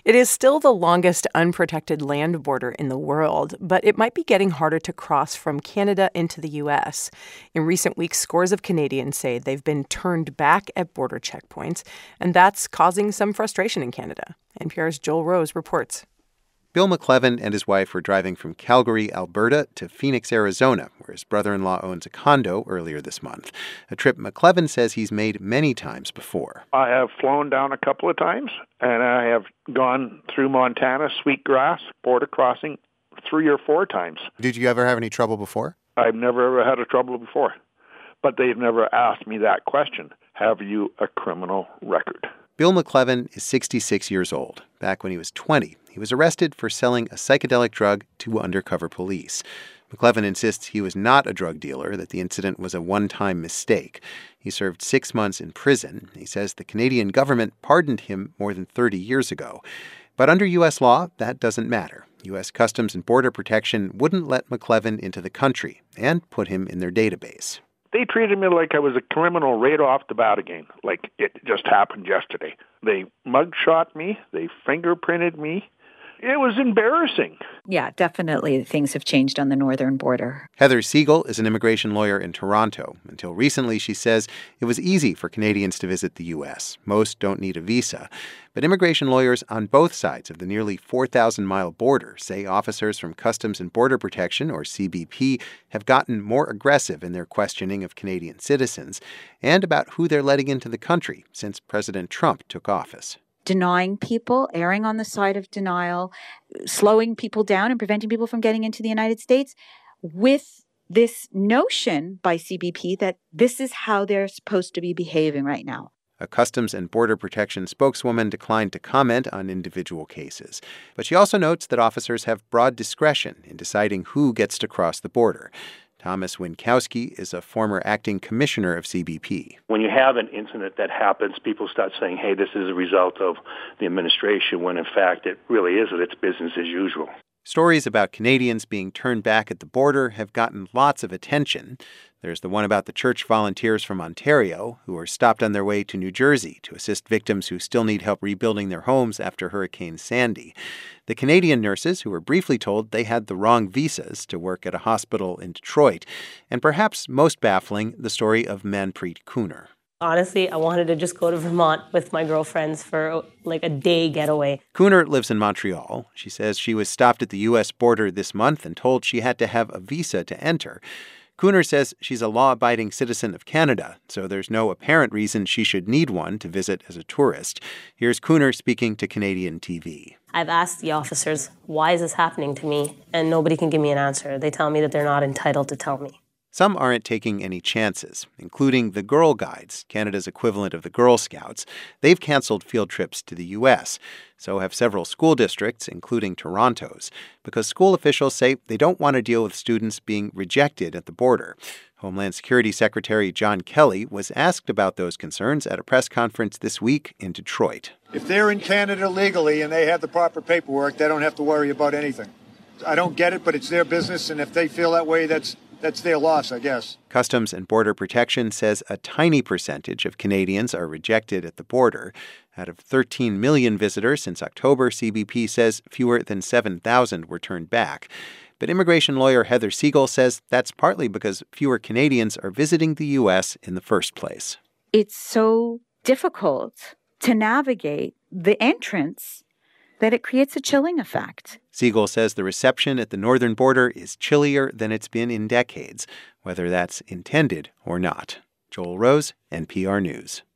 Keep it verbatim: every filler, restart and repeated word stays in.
It is still the longest unprotected land border in the world, but it might be getting harder to cross from Canada into the U S. In recent weeks, scores of Canadians say they've been turned back at border checkpoints, and that's causing some frustration in Canada. N P R's Joel Rose reports. Bill McLevin and his wife were driving from Calgary, Alberta to Phoenix, Arizona, where his brother-in-law owns a condo, earlier this month. A trip McLevin says he's made many times before. I have flown down a couple of times, and I have gone through Montana, Sweetgrass, border crossing, three or four times. Did you ever have any trouble before? I've never ever had a trouble before. But they've never asked me that question. Have you a criminal record? Bill McLevin is sixty-six years old. Back when he was twenty, he was arrested for selling a psychedelic drug to undercover police. McLevin insists he was not a drug dealer, that the incident was a one-time mistake. He served six months in prison. He says the Canadian government pardoned him more than thirty years ago. But under U S law, that doesn't matter. U S Customs and Border Protection wouldn't let McLevin into the country and put him in their database. They treated me like I was a criminal right off the bat again, like it just happened yesterday. They mugshot me. They fingerprinted me. It was embarrassing. Yeah, definitely things have changed on the northern border. Heather Siegel is an immigration lawyer in Toronto. Until recently, she says, it was easy for Canadians to visit the U S. Most don't need a visa. But immigration lawyers on both sides of the nearly four thousand mile border say officers from Customs and Border Protection, or C B P, have gotten more aggressive in their questioning of Canadian citizens and about who they're letting into the country since President Trump took office. Denying people, erring on the side of denial, slowing people down and preventing people from getting into the United States with this notion by C B P that this is how they're supposed to be behaving right now. A Customs and Border Protection spokeswoman declined to comment on individual cases. But she also notes that officers have broad discretion in deciding who gets to cross the border. Thomas Winkowski is a former acting commissioner of C B P. When you have an incident that happens, people start saying, hey, this is a result of the administration, when in fact it really isn't. It's business as usual. Stories about Canadians being turned back at the border have gotten lots of attention. There's the one about the church volunteers from Ontario who were stopped on their way to New Jersey to assist victims who still need help rebuilding their homes after Hurricane Sandy. The Canadian nurses who were briefly told they had the wrong visas to work at a hospital in Detroit. And perhaps most baffling, the story of Manpreet Kunar. Honestly, I wanted to just go to Vermont with my girlfriends for like a day getaway. Kunar lives in Montreal. She says she was stopped at the U S border this month and told she had to have a visa to enter. Kunar says she's a law-abiding citizen of Canada, so there's no apparent reason she should need one to visit as a tourist. Here's Kunar speaking to Canadian T V. I've asked the officers, why is this happening to me? And nobody can give me an answer. They tell me that they're not entitled to tell me. Some aren't taking any chances, including the Girl Guides, Canada's equivalent of the Girl Scouts. They've canceled field trips to the U S. So have several school districts, including Toronto's, because school officials say they don't want to deal with students being rejected at the border. Homeland Security Secretary John Kelly was asked about those concerns at a press conference this week in Detroit. If they're in Canada legally and they have the proper paperwork, they don't have to worry about anything. I don't get it, but it's their business, and if they feel that way, that's That's their loss, I guess. Customs and Border Protection says a tiny percentage of Canadians are rejected at the border. Out of thirteen million visitors since October, C B P says fewer than seven thousand were turned back. But immigration lawyer Heather Siegel says that's partly because fewer Canadians are visiting the U S in the first place. It's so difficult to navigate the entrance that it creates a chilling effect. Siegel says the reception at the northern border is chillier than it's been in decades, whether that's intended or not. Joel Rose, N P R News.